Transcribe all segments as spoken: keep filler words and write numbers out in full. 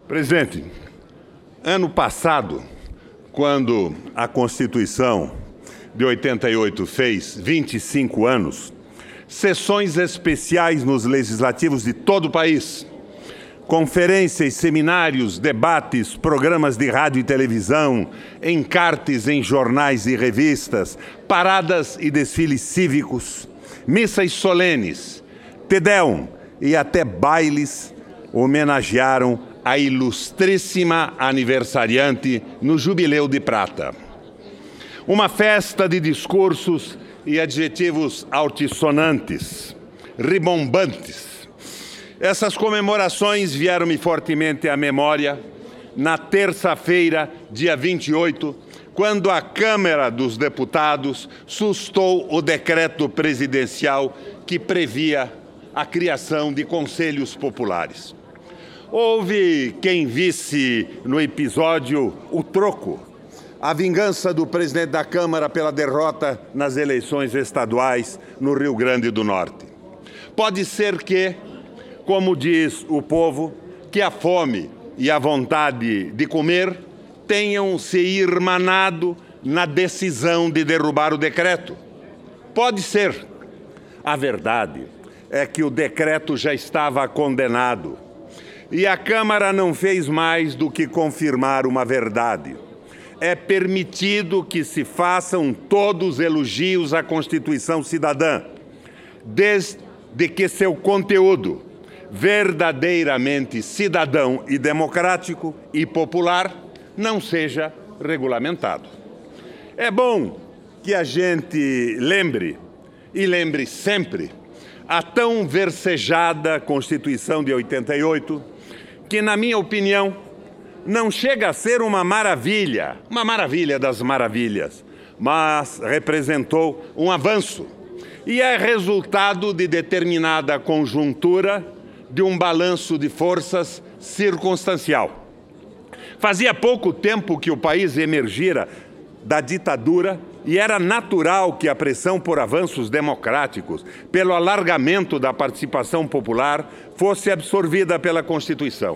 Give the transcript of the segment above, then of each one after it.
Presidente, ano passado, quando a Constituição de oitenta e oito fez vinte e cinco anos, sessões especiais nos legislativos de todo o país, conferências, seminários, debates, programas de rádio e televisão, encartes em jornais e revistas, paradas e desfiles cívicos, missas solenes, Te Deum e até bailes homenagearam a ilustríssima aniversariante no Jubileu de Prata. Uma festa de discursos e adjetivos altissonantes, ribombantes. Essas comemorações vieram-me fortemente à memória na terça-feira, dia vinte e oito, quando a Câmara dos Deputados sustou o decreto presidencial que previa a criação de conselhos populares. Houve quem visse no episódio o troco, a vingança do presidente da Câmara pela derrota nas eleições estaduais no Rio Grande do Norte. Pode ser que, como diz o povo, que a fome e a vontade de comer tenham se irmanado na decisão de derrubar o decreto. Pode ser. A verdade é que o decreto já estava condenado e a Câmara não fez mais do que confirmar uma verdade. É permitido que se façam todos elogios à Constituição Cidadã, desde que seu conteúdo, verdadeiramente cidadão e democrático e popular, não seja regulamentado. É bom que a gente lembre, e lembre sempre, a tão versejada Constituição de oitenta e oito, que, na minha opinião, não chega a ser uma maravilha, uma maravilha das maravilhas, mas representou um avanço e é resultado de determinada conjuntura de um balanço de forças circunstancial. Fazia pouco tempo que o país emergira da ditadura e era natural que a pressão por avanços democráticos, pelo alargamento da participação popular, fosse absorvida pela Constituição.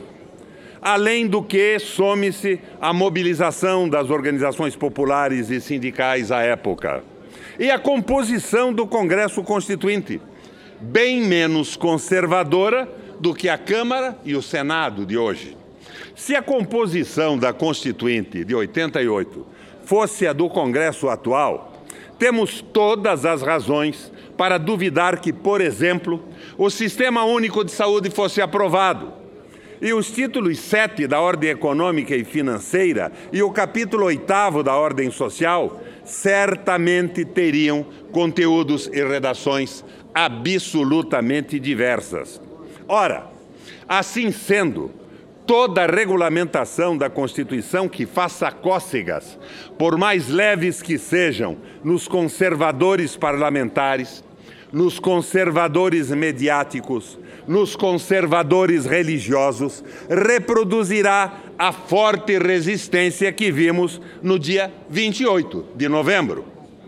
Além do que, some-se a mobilização das organizações populares e sindicais à época. E a composição do Congresso Constituinte, bem menos conservadora do que a Câmara e o Senado de hoje. Se a composição da Constituinte de oitenta e oito fosse a do Congresso atual, temos todas as razões para duvidar que, por exemplo, o Sistema Único de Saúde fosse aprovado e os títulos sete da Ordem Econômica e Financeira e o capítulo oitavo da Ordem Social certamente teriam conteúdos e redações absolutamente diversas. Ora, assim sendo, toda regulamentação da Constituição que faça cócegas, por mais leves que sejam, nos conservadores parlamentares, nos conservadores mediáticos, nos conservadores religiosos, reproduzirá a forte resistência que vimos no dia vinte e oito de novembro.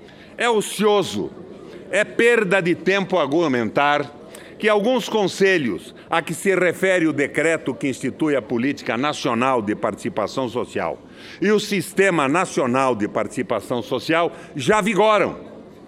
É ocioso, é perda de tempo argumentar que alguns conselhos a que se refere o decreto que institui a Política Nacional de Participação Social e o Sistema Nacional de Participação Social já vigoram,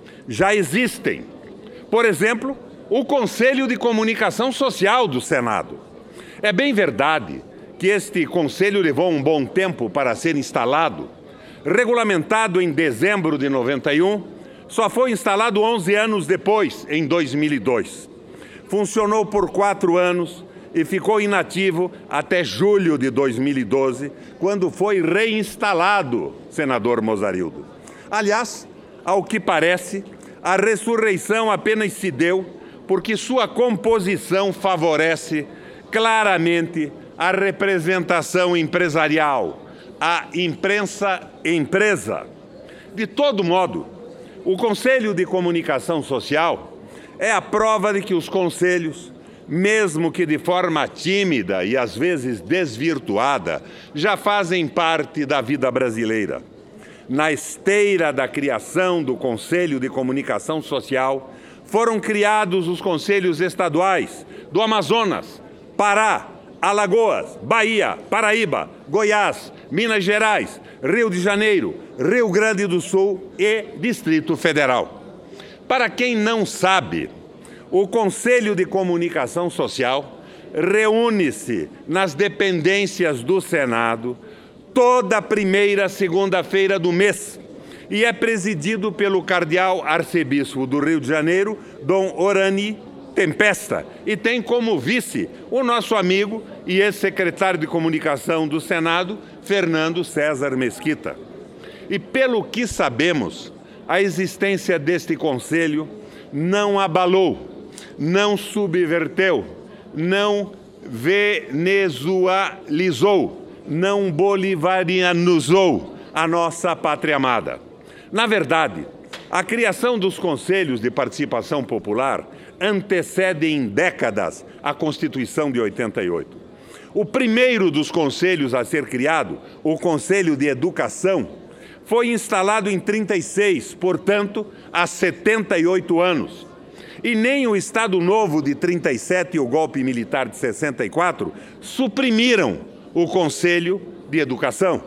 já existem. Por exemplo, o Conselho de Comunicação Social do Senado. É bem verdade que este conselho levou um bom tempo para ser instalado. Regulamentado em dezembro de noventa e um, só foi instalado onze anos depois, em dois mil e dois. Funcionou por quatro anos e ficou inativo até julho de dois mil e doze, quando foi reinstalado, senador Mozarildo. Aliás, ao que parece, a ressurreição apenas se deu porque sua composição favorece claramente a representação empresarial, a imprensa-empresa. De todo modo, o Conselho de Comunicação Social é a prova de que os conselhos, mesmo que de forma tímida e às vezes desvirtuada, já fazem parte da vida brasileira. Na esteira da criação do Conselho de Comunicação Social, foram criados os conselhos estaduais do Amazonas, Pará, Alagoas, Bahia, Paraíba, Goiás, Minas Gerais, Rio de Janeiro, Rio Grande do Sul e Distrito Federal. Para quem não sabe, o Conselho de Comunicação Social reúne-se nas dependências do Senado toda primeira segunda-feira do mês e é presidido pelo cardeal arcebispo do Rio de Janeiro, Dom Orani Tempesta, e tem como vice o nosso amigo e ex-secretário de Comunicação do Senado, Fernando César Mesquita. E pelo que sabemos, a existência deste conselho não abalou, não subverteu, não venezualizou, não bolivarianizou a nossa pátria amada. Na verdade, a criação dos conselhos de participação popular antecede em décadas a Constituição de oitenta e oito. O primeiro dos conselhos a ser criado, o Conselho de Educação, foi instalado em trinta e seis, portanto, há setenta e oito anos. E nem o Estado Novo de trinta e sete e o golpe militar de sessenta e quatro suprimiram o Conselho de Educação.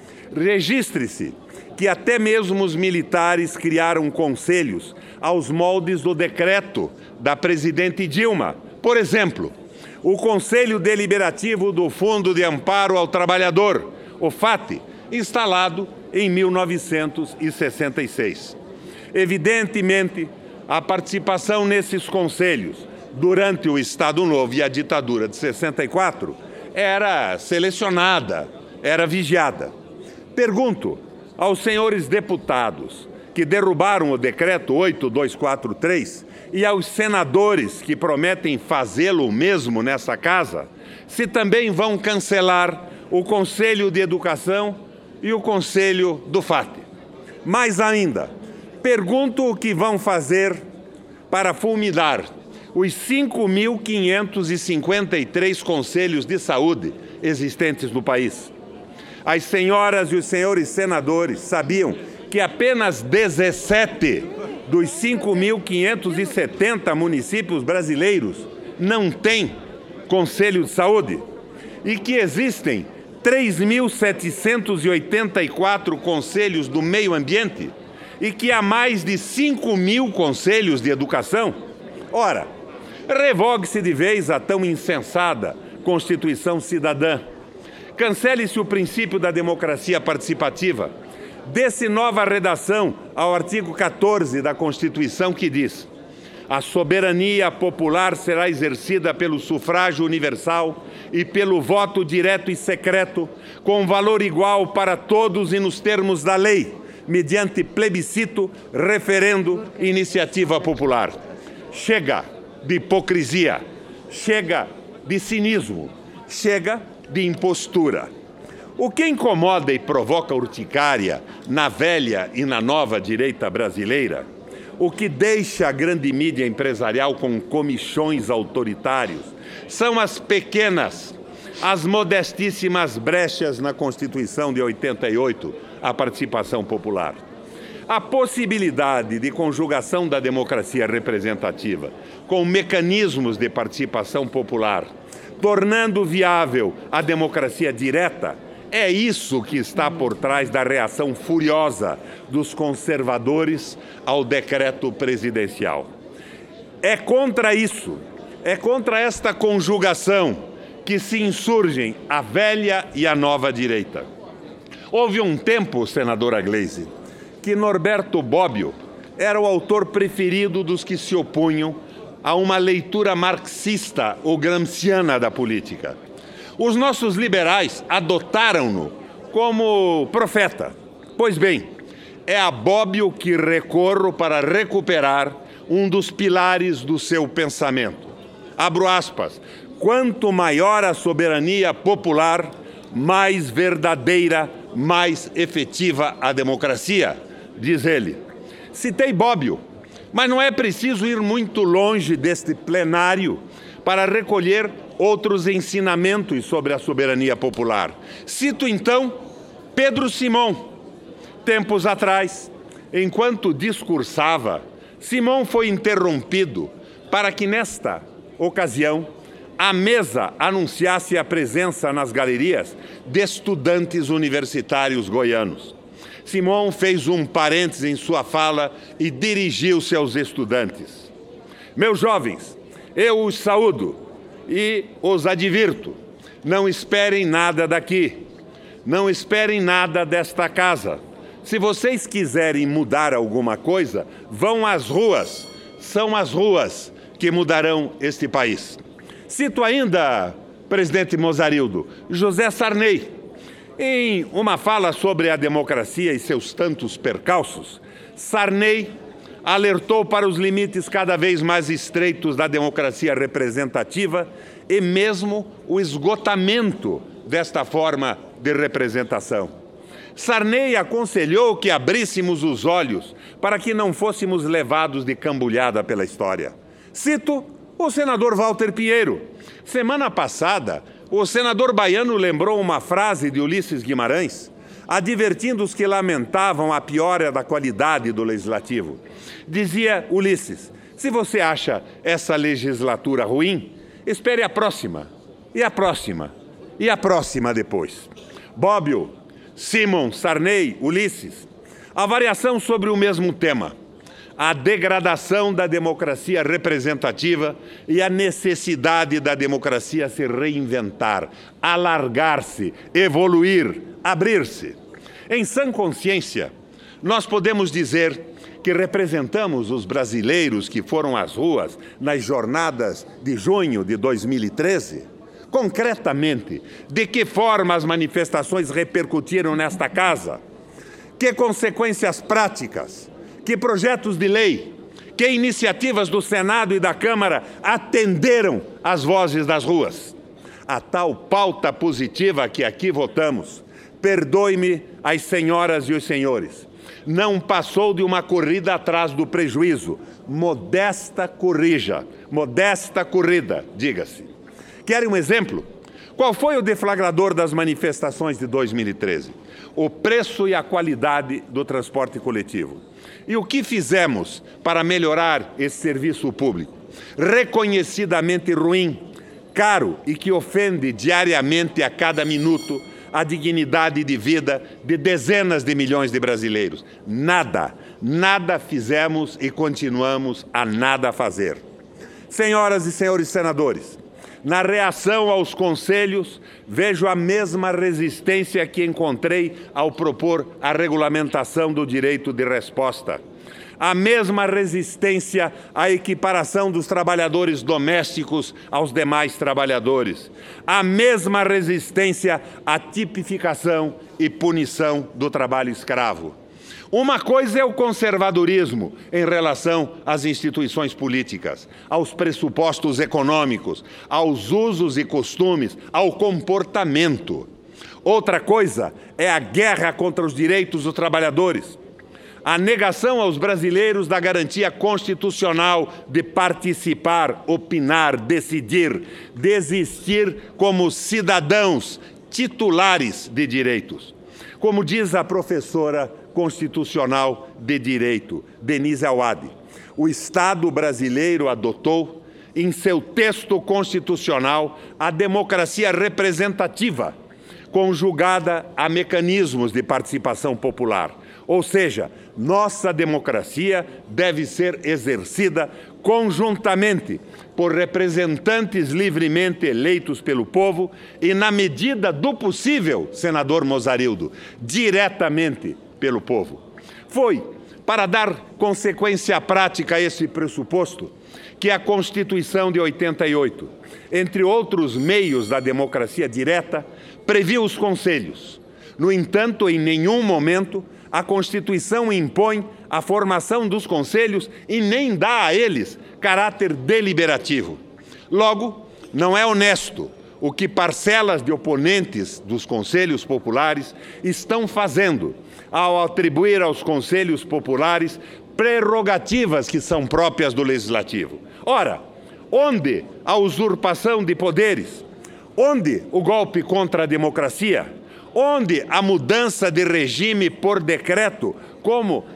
Registre-se que até mesmo os militares criaram conselhos aos moldes do decreto da presidente Dilma. Por exemplo, o Conselho Deliberativo do Fundo de Amparo ao Trabalhador, o FAT, instalado em mil novecentos e sessenta e seis. Evidentemente, a participação nesses conselhos durante o Estado Novo e a ditadura de sessenta e quatro era selecionada, era vigiada. Pergunto aos senhores deputados que derrubaram o decreto oito mil duzentos e quarenta e três e aos senadores que prometem fazê-lo mesmo nessa casa, se também vão cancelar o Conselho de Educação e o Conselho do FAT. Mais ainda, pergunto o que vão fazer para fulminar os cinco mil quinhentos e cinquenta e três conselhos de saúde existentes no país. As senhoras e os senhores senadores sabiam que apenas dezessete dos cinco mil quinhentos e setenta municípios brasileiros não têm conselho de saúde e que existem três mil setecentos e oitenta e quatro conselhos do meio ambiente e que há mais de cinco mil conselhos de educação? Ora, revogue-se de vez a tão insensada Constituição Cidadã. Cancele-se o princípio da democracia participativa. Dê-se nova redação ao artigo quatorze da Constituição que diz: a soberania popular será exercida pelo sufrágio universal e pelo voto direto e secreto, com valor igual para todos e nos termos da lei, mediante plebiscito, referendo e iniciativa popular. Chega de hipocrisia, chega de cinismo, chega de impostura. O que incomoda e provoca urticária na velha e na nova direita brasileira, o que deixa a grande mídia empresarial com comichões autoritários, são as pequenas, as modestíssimas brechas na Constituição de oitenta e oito, a participação popular. A possibilidade de conjugação da democracia representativa com mecanismos de participação popular, tornando viável a democracia direta, é isso que está por trás da reação furiosa dos conservadores ao decreto presidencial. É contra isso, é contra esta conjugação que se insurgem a velha e a nova direita. Houve um tempo, senadora Gleisi, que Norberto Bobbio era o autor preferido dos que se opunham a uma leitura marxista ou gramsciana da política. Os nossos liberais adotaram-no como profeta. Pois bem, é a Bobbio que recorro para recuperar um dos pilares do seu pensamento. Abro aspas. Quanto maior a soberania popular, mais verdadeira, mais efetiva a democracia, diz ele. Citei Bobbio, mas não é preciso ir muito longe deste plenário para recolher outros ensinamentos sobre a soberania popular. Cito então Pedro Simão. Tempos atrás, enquanto discursava, Simão foi interrompido para que nesta ocasião a mesa anunciasse a presença nas galerias de estudantes universitários goianos. Simon fez um parêntese em sua fala e dirigiu-se aos estudantes. Meus jovens, eu os saúdo e os advirto, não esperem nada daqui, não esperem nada desta casa. Se vocês quiserem mudar alguma coisa, vão às ruas, são as ruas que mudarão este país. Cito ainda, presidente Mozarildo, José Sarney. Em uma fala sobre a democracia e seus tantos percalços, Sarney alertou para os limites cada vez mais estreitos da democracia representativa e mesmo o esgotamento desta forma de representação. Sarney aconselhou que abríssemos os olhos para que não fôssemos levados de cambulhada pela história. Cito o senador Walter Pinheiro. Semana passada, o senador baiano lembrou uma frase de Ulisses Guimarães, advertindo os que lamentavam a piora da qualidade do legislativo. Dizia Ulisses, se você acha essa legislatura ruim, espere a próxima, e a próxima, e a próxima depois. Bobbio, Simon, Sarney, Ulisses, a variação sobre o mesmo tema, a degradação da democracia representativa e a necessidade da democracia se reinventar, alargar-se, evoluir, abrir-se. Em sã consciência, nós podemos dizer que representamos os brasileiros que foram às ruas nas jornadas de junho de dois mil e treze? Concretamente, de que forma as manifestações repercutiram nesta casa? Que consequências práticas? Que projetos de lei? Que iniciativas do Senado e da Câmara atenderam às vozes das ruas? A tal pauta positiva que aqui votamos, perdoe-me as senhoras e os senhores, não passou de uma corrida atrás do prejuízo. Modesta corrija, modesta corrida, diga-se. Querem um exemplo? Qual foi o deflagrador das manifestações de dois mil e treze? O preço e a qualidade do transporte coletivo. E o que fizemos para melhorar esse serviço público? Reconhecidamente ruim, caro e que ofende diariamente a cada minuto a dignidade de vida de dezenas de milhões de brasileiros. Nada, nada fizemos e continuamos a nada fazer. Senhoras e senhores senadores, na reação aos conselhos, vejo a mesma resistência que encontrei ao propor a regulamentação do direito de resposta. A mesma resistência à equiparação dos trabalhadores domésticos aos demais trabalhadores. A mesma resistência à tipificação e punição do trabalho escravo. Uma coisa é o conservadorismo em relação às instituições políticas, aos pressupostos econômicos, aos usos e costumes, ao comportamento. Outra coisa é a guerra contra os direitos dos trabalhadores, a negação aos brasileiros da garantia constitucional de participar, opinar, decidir, desistir como cidadãos titulares de direitos. Como diz a professora constitucional de direito, Denise Awad, o Estado brasileiro adotou, em seu texto constitucional, a democracia representativa, conjugada a mecanismos de participação popular. Ou seja, nossa democracia deve ser exercida conjuntamente por representantes livremente eleitos pelo povo e, na medida do possível, senador Mozarildo, diretamente pelo povo. Foi para dar consequência prática a esse pressuposto que a Constituição de oitenta e oito, entre outros meios da democracia direta, previu os conselhos. No entanto, em nenhum momento a Constituição impõe a formação dos conselhos e nem dá a eles caráter deliberativo. Logo, não é honesto o que parcelas de oponentes dos conselhos populares estão fazendo ao atribuir aos conselhos populares prerrogativas que são próprias do legislativo. Ora, onde a usurpação de poderes? Onde o golpe contra a democracia? Onde a mudança de regime por decreto, como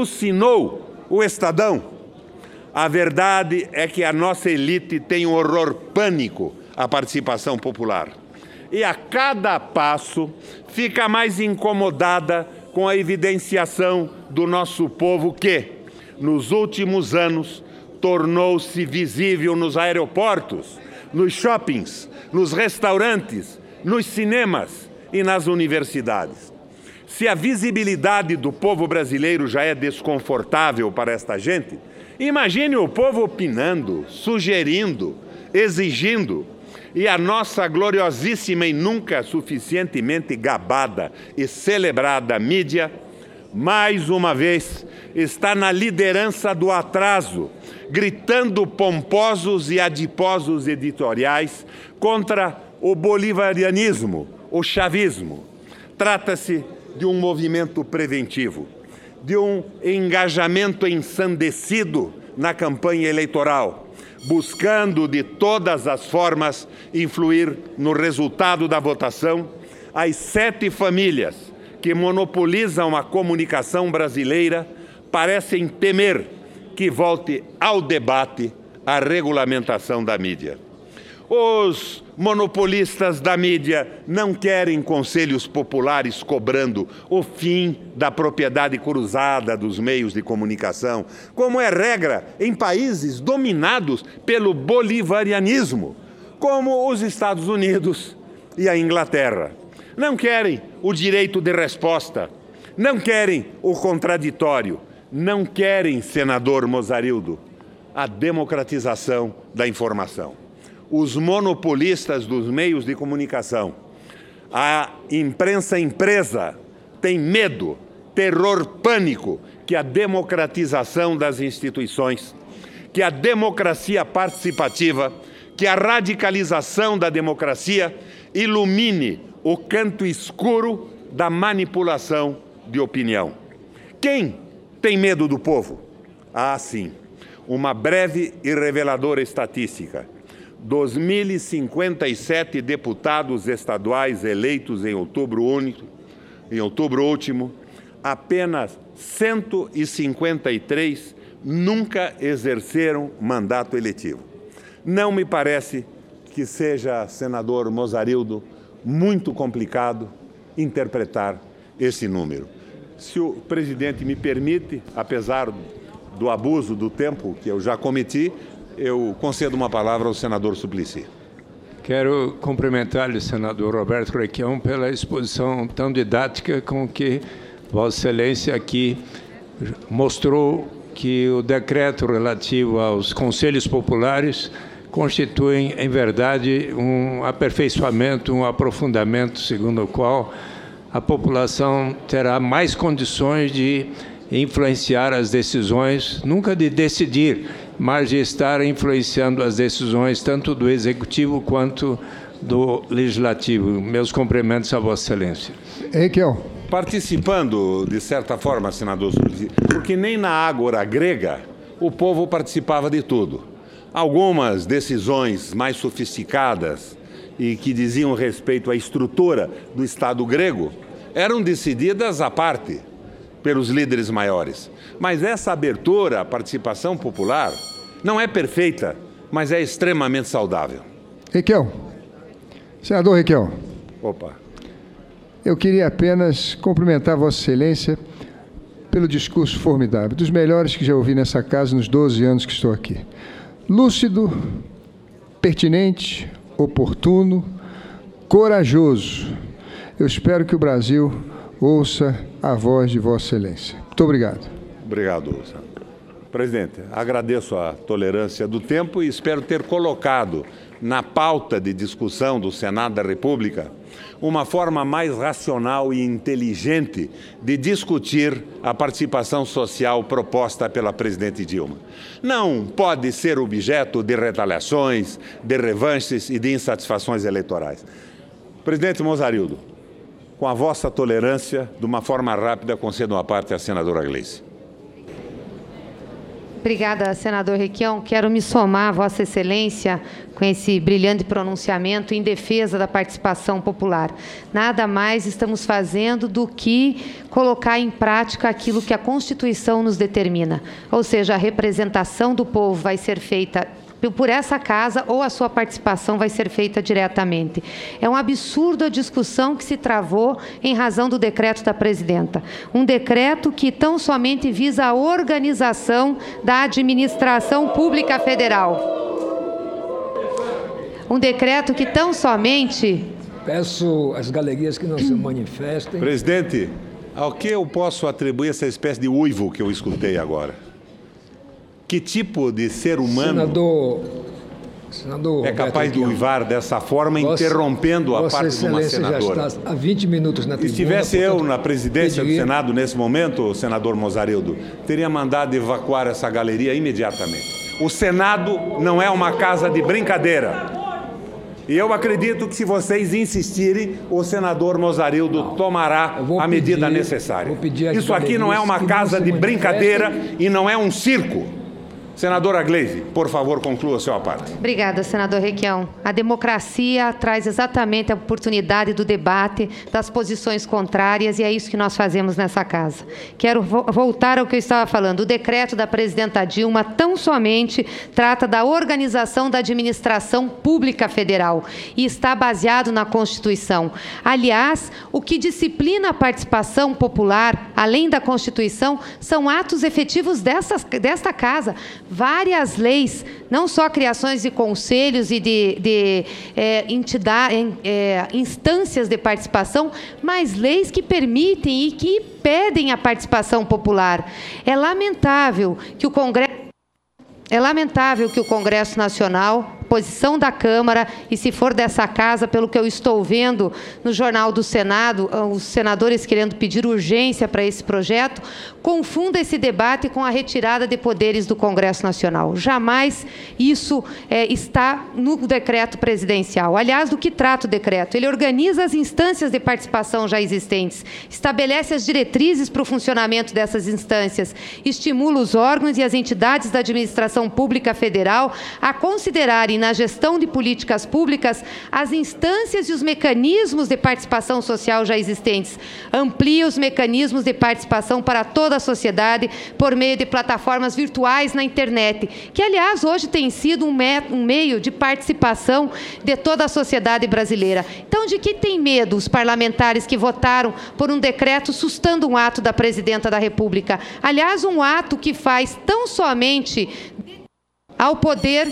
alucinou o Estadão? A verdade é que a nossa elite tem um horror pânico a participação popular. E a cada passo fica mais incomodada com a evidenciação do nosso povo que, nos últimos anos, tornou-se visível nos aeroportos, nos shoppings, nos restaurantes, nos cinemas e nas universidades. Se a visibilidade do povo brasileiro já é desconfortável para esta gente, imagine o povo opinando, sugerindo, exigindo, e a nossa gloriosíssima e nunca suficientemente gabada e celebrada mídia, mais uma vez, está na liderança do atraso, gritando pomposos e adiposos editoriais contra o bolivarianismo, o chavismo. Trata-se de um movimento preventivo, de um engajamento ensandecido na campanha eleitoral, buscando de todas as formas influir no resultado da votação. As sete famílias que monopolizam a comunicação brasileira parecem temer que volte ao debate a regulamentação da mídia. Os monopolistas da mídia não querem conselhos populares cobrando o fim da propriedade cruzada dos meios de comunicação, como é regra em países dominados pelo bolivarianismo, como os Estados Unidos e a Inglaterra. Não querem o direito de resposta, não querem o contraditório, não querem, senador Mozarildo, a democratização da informação. Os monopolistas dos meios de comunicação, a imprensa empresa, tem medo, terror, pânico que a democratização das instituições, que a democracia participativa, que a radicalização da democracia ilumine o canto escuro da manipulação de opinião. Quem tem medo do povo? Ah, sim. Uma breve e reveladora estatística. Dos mil e cinquenta e sete deputados estaduais eleitos em outubro único, em outubro último, apenas cento e cinquenta e três nunca exerceram mandato eletivo. Não me parece que seja, senador Mozarildo, muito complicado interpretar esse número. Se o presidente me permite, apesar do abuso do tempo que eu já cometi, eu concedo uma palavra ao senador Suplicy. Quero cumprimentar-lhe, senador Roberto Requião, pela exposição tão didática com que Vossa Excelência aqui mostrou que o decreto relativo aos conselhos populares constitui, em verdade, um aperfeiçoamento, um aprofundamento, segundo o qual a população terá mais condições de influenciar as decisões, nunca de decidir, mas de estar influenciando as decisões tanto do Executivo quanto do Legislativo. Meus cumprimentos a Vossa Excelência. Requião. Participando, de certa forma, senador, porque nem na ágora grega o povo participava de tudo. Algumas decisões mais sofisticadas e que diziam respeito à estrutura do Estado grego eram decididas à parte pelos líderes maiores. Mas essa abertura à participação popular não é perfeita, mas é extremamente saudável. Requião. Senador Requião. Opa. Eu queria apenas cumprimentar Vossa Excelência pelo discurso formidável, dos melhores que já ouvi nessa casa nos doze anos que estou aqui. Lúcido, pertinente, oportuno, corajoso. Eu espero que o Brasil ouça a voz de Vossa Excelência. Muito obrigado. Obrigado, senador. Presidente, agradeço a tolerância do tempo e espero ter colocado na pauta de discussão do Senado da República uma forma mais racional e inteligente de discutir a participação social proposta pela presidente Dilma. Não pode ser objeto de retaliações, de revanches e de insatisfações eleitorais. Presidente Mozarildo, com a vossa tolerância, de uma forma rápida, concedo uma parte à senadora Gleice. Obrigada, senador Requião. Quero me somar a Vossa Excelência com esse brilhante pronunciamento em defesa da participação popular. Nada mais estamos fazendo do que colocar em prática aquilo que a Constituição nos determina. Ou seja, a representação do povo vai ser feita por essa casa ou a sua participação vai ser feita diretamente. É um absurdo a discussão que se travou em razão do decreto da presidenta. Um decreto que tão somente visa a organização da administração pública federal. Um decreto que tão somente... Peço às galerias que não se manifestem. Presidente, ao que eu posso atribuir essa espécie de uivo que eu escutei agora? Que tipo de ser humano senador, senador é capaz de uivar dessa forma, Vossa, interrompendo a Vossa parte de uma senadora? Já está há vinte minutos na tribuna. Estivesse eu portanto, na presidência pediria... do Senado nesse momento, senador Mozarildo, teria mandado evacuar essa galeria imediatamente. O Senado não é uma casa de brincadeira. E eu acredito que, se vocês insistirem, o senador Mozarildo não, tomará a medida pedir, necessária. Isso aqui não é uma casa de brincadeira e não é um circo. Senadora Gleisi, por favor, conclua a sua parte. Obrigada, senador Requião. A democracia traz exatamente a oportunidade do debate, das posições contrárias, e é isso que nós fazemos nessa casa. Quero vo voltar ao que eu estava falando. O decreto da presidenta Dilma tão somente trata da organização da administração pública federal e está baseado na Constituição. Aliás, o que disciplina a participação popular, além da Constituição, são atos efetivos dessas, desta casa. Várias leis, não só criações de conselhos e de, de é, entidade, é, instâncias de participação, mas leis que permitem e que pedem a participação popular. É lamentável que o Congresso, é lamentável que o Congresso Nacional, posição da Câmara, e se for dessa casa, pelo que eu estou vendo no Jornal do Senado, os senadores querendo pedir urgência para esse projeto, confunda esse debate com a retirada de poderes do Congresso Nacional. Jamais isso é, está no decreto presidencial. Aliás, do que trata o decreto? Ele organiza as instâncias de participação já existentes, estabelece as diretrizes para o funcionamento dessas instâncias, estimula os órgãos e as entidades da administração pública federal a considerarem na gestão de políticas públicas as instâncias e os mecanismos de participação social já existentes. Amplia os mecanismos de participação para toda a sociedade por meio de plataformas virtuais na internet, que, aliás, hoje tem sido um, me um meio de participação de toda a sociedade brasileira. Então, de que tem medo os parlamentares que votaram por um decreto sustando um ato da presidenta da República? Aliás, um ato que faz tão somente ao poder...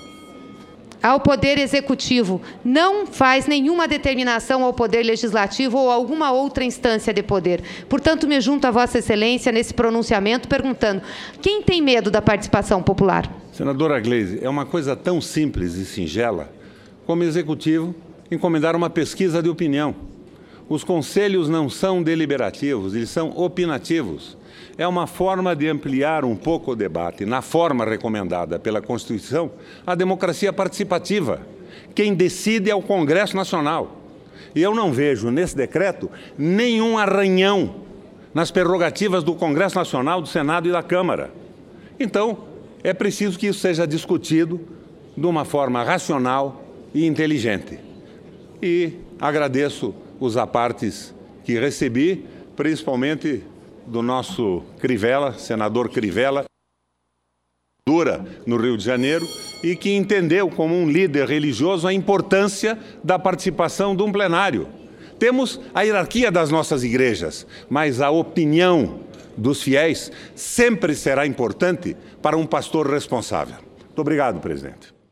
ao Poder Executivo, não faz nenhuma determinação ao Poder Legislativo ou alguma outra instância de poder. Portanto, me junto a Vossa Excelência nesse pronunciamento perguntando: quem tem medo da participação popular? Senadora Gleisi, é uma coisa tão simples e singela como o Executivo encomendar uma pesquisa de opinião. Os conselhos não são deliberativos, eles são opinativos. É uma forma de ampliar um pouco o debate, na forma recomendada pela Constituição, a democracia participativa. Quem decide é o Congresso Nacional. E eu não vejo nesse decreto nenhum arranhão nas prerrogativas do Congresso Nacional, do Senado e da Câmara. Então, é preciso que isso seja discutido de uma forma racional e inteligente. E agradeço os apartes que recebi, principalmente do nosso Crivella, senador Crivella, dura no Rio de Janeiro, e que entendeu como um líder religioso a importância da participação de um plenário. Temos a hierarquia das nossas igrejas, mas a opinião dos fiéis sempre será importante para um pastor responsável. Muito obrigado, presidente.